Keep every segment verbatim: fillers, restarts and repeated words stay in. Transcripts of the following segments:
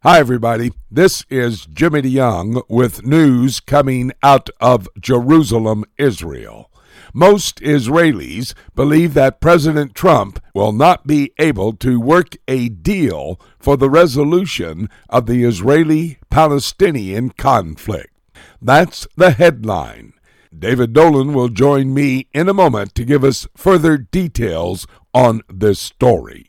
Hi, everybody. This is Jimmy DeYoung with news coming out of Jerusalem, Israel. Most Israelis believe that President Trump will not be able to work a deal for the resolution of the Israeli-Palestinian conflict. That's the headline. David Dolan will join me in a moment to give us further details on this story.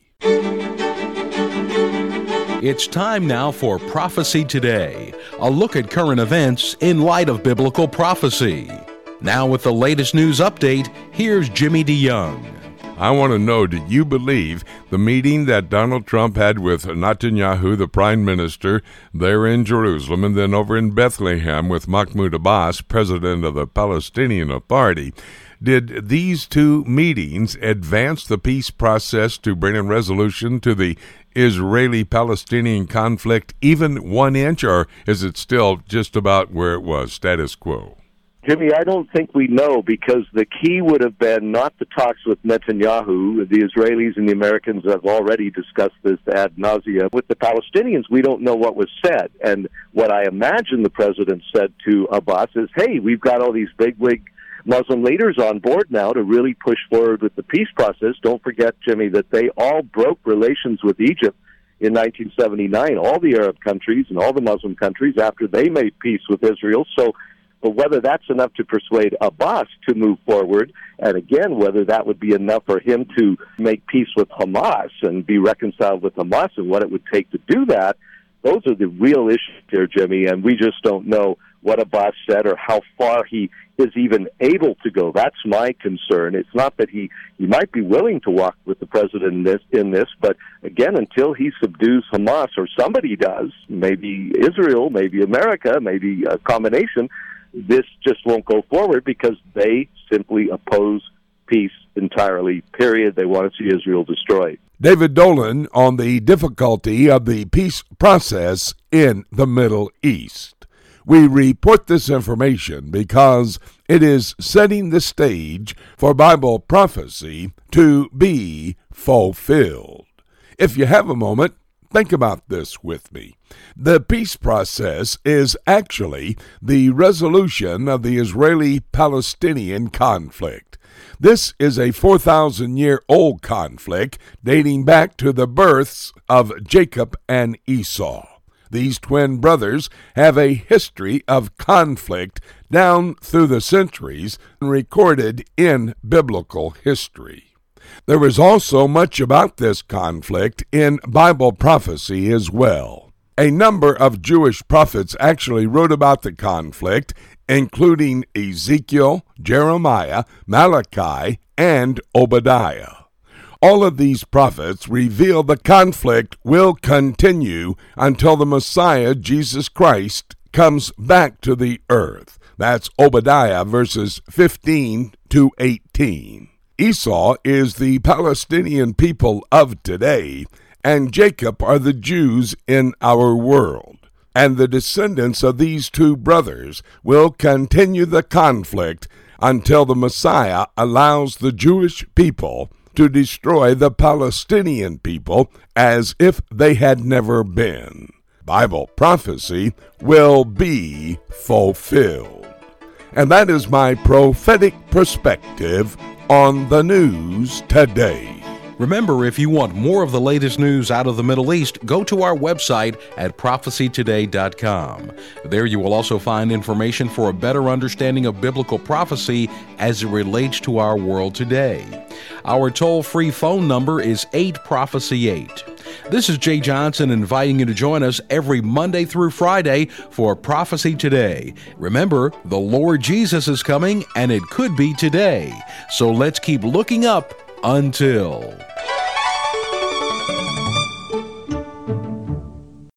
It's time now for Prophecy Today, a look at current events in light of biblical prophecy. Now with the latest news update, here's Jimmy DeYoung. I want to know, do you believe the meeting that Donald Trump had with Netanyahu, the prime minister, there in Jerusalem, and then over in Bethlehem with Mahmoud Abbas, president of the Palestinian Authority, did these two meetings advance the peace process to bring a resolution to the Israeli-Palestinian conflict even one inch, or is it still just about where it was, status quo? Jimmy, I don't think we know, because the key would have been not the talks with Netanyahu. The Israelis and the Americans have already discussed this ad nauseum. With the Palestinians, we don't know what was said. And what I imagine the president said to Abbas is, hey, we've got all these bigwig Muslim leaders on board now to really push forward with the peace process. Don't forget, Jimmy, that they all broke relations with Egypt in nineteen seventy-nine, all the Arab countries and all the Muslim countries, after they made peace with Israel. So, but whether that's enough to persuade Abbas to move forward, and again, whether that would be enough for him to make peace with Hamas and be reconciled with Hamas, and what it would take to do that, those are the real issues here, Jimmy, and we just don't know what Abbas said or how far he is even able to go. That's my concern. It's not that he, he might be willing to walk with the president in this, in this, but again, until he subdues Hamas, or somebody does, maybe Israel, maybe America, maybe a combination, this just won't go forward, because they simply oppose peace entirely, period. They want to see Israel destroyed. David Dolan on the difficulty of the peace process in the Middle East. We report this information because it is setting the stage for Bible prophecy to be fulfilled. If you have a moment, think about this with me. The peace process is actually the resolution of the Israeli-Palestinian conflict. This is a four thousand year old conflict dating back to the births of Jacob and Esau. These twin brothers have a history of conflict down through the centuries recorded in biblical history. There is also much about this conflict in Bible prophecy as well. A number of Jewish prophets actually wrote about the conflict, including Ezekiel, Jeremiah, Malachi, and Obadiah. All of these prophets reveal the conflict will continue until the Messiah, Jesus Christ, comes back to the earth. That's Obadiah verses fifteen to eighteen. Esau is the Palestinian people of today, and Jacob are the Jews in our world. And the descendants of these two brothers will continue the conflict until the Messiah allows the Jewish people to destroy the Palestinian people as if they had never been. Bible prophecy will be fulfilled. And that is my prophetic perspective on the news today. Remember, if you want more of the latest news out of the Middle East, go to our website at prophecy today dot com. There you will also find information for a better understanding of biblical prophecy as it relates to our world today. Our toll-free phone number is eight prophecy eight. This is Jay Johnson inviting you to join us every Monday through Friday for Prophecy Today. Remember, the Lord Jesus is coming, and it could be today. So let's keep looking up until...